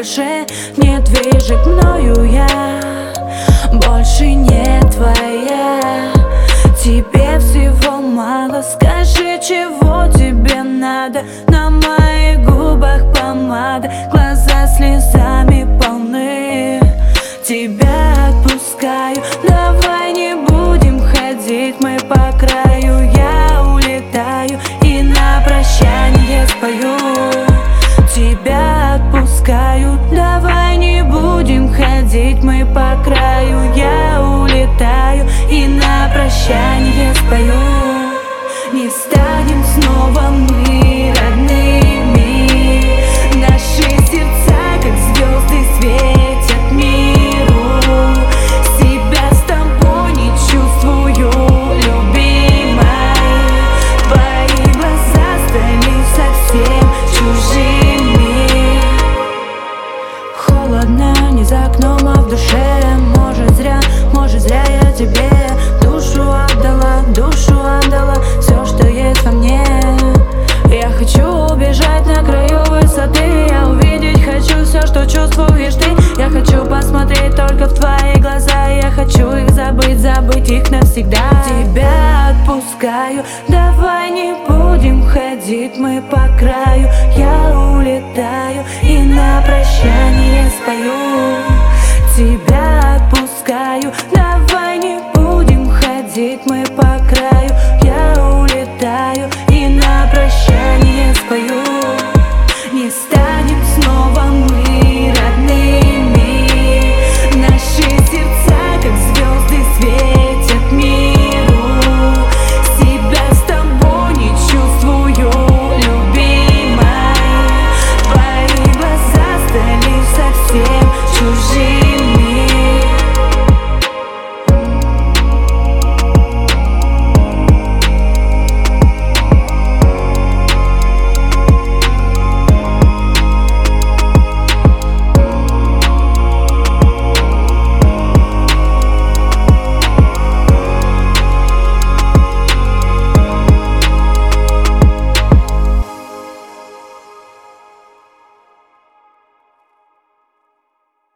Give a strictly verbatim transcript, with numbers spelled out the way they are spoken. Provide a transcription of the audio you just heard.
больше не движет мною я, больше не твоя. Тебе всего мало, скажи, чего тебе надо. На моих губах помада, глаза слезами полны. Тебя отпускаю, давай не будем ходить мы по краю. Я улетаю и на прощание спою. Тебя отпускаю, давай не будем ходить мы по краю. Я улетаю и на прощание спою. Не станем снова мы родными, наши сердца как звезды светят миру. Себя с тобой не чувствую, любимой. Твои глаза стали совсем чужими. Холодно не за окном, а в душе. Может зря, может зря я тебе душу отдала, душу отдала, все, что есть во мне. Я хочу убежать на краю высоты, я увидеть хочу все, что чувствуешь ты. Я хочу посмотреть только в твои глаза, я хочу их забыть, забыть их навсегда. Тебя отпускаю, давай не будем ходить мы по краю. Я улетаю и на прощание спою. Тебя отпускаю, давай